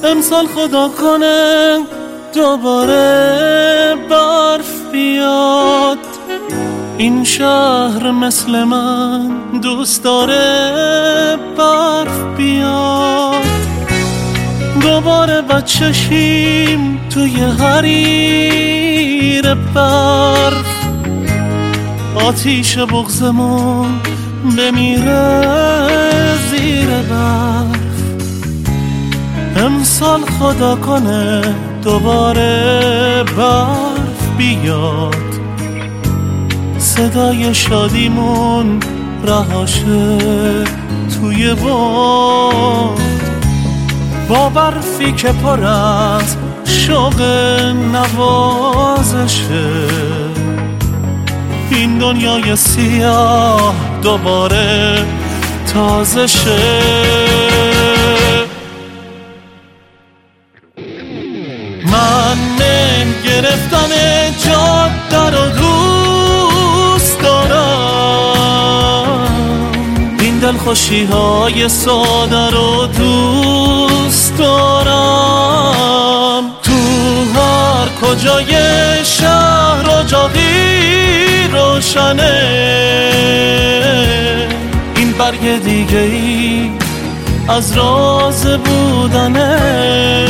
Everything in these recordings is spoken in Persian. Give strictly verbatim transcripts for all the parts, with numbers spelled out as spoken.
امسال خدا کنه دوباره برف بیاد، این شهر مثل من دوست داره برف بیاد. دوباره بچه شیم توی حریر برف، آتیش بغضمون بمیره زیر برف. امسال خدا کنه دوباره برف بیاد، صدای شادیمون رهاشه توی باد، با برفی که پر از شوق نوازشه، این دنیای سیاه دوباره تازه شه. من مه گرفتم جاده رو دوست دارم، این دلخوشی های ساده رو دوست دارم. تو هر کجای شهر اجاقی روشنه، این برگ دیگه ای از راز بودنه.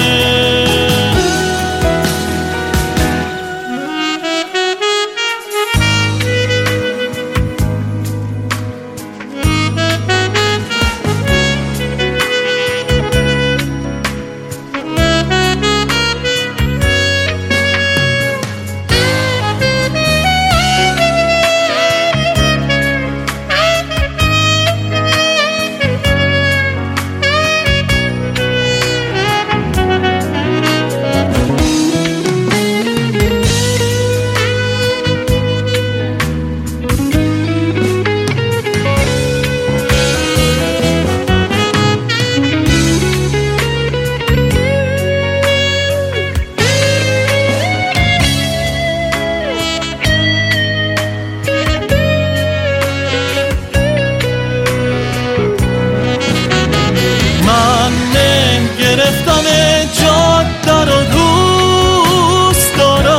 گرفتم جاده رو دوست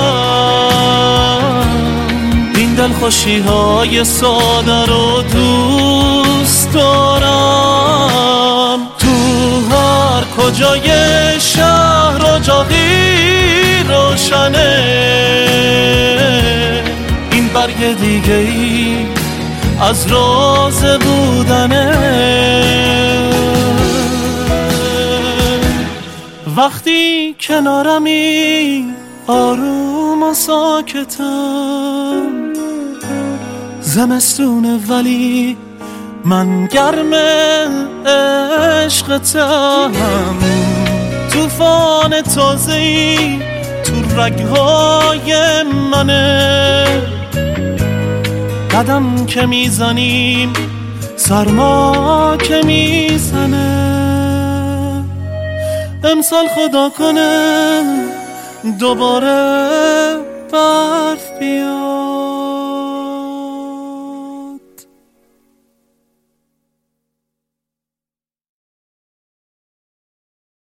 دارم، این دلخوشی های ساده رو دوست دارم. تو هر کجای شهر اجاقی روشنه، این برگ دیگه ای از راز بودنه. وقتی کنارمی آروم و ساکتم، زمستونه ولی من گرم عشقتم. طوفان تازه‌ای تو رگ‌های منه، قدم که میزنیم سرما که میزنه. امسال خدا کنه دوباره برف بیاد.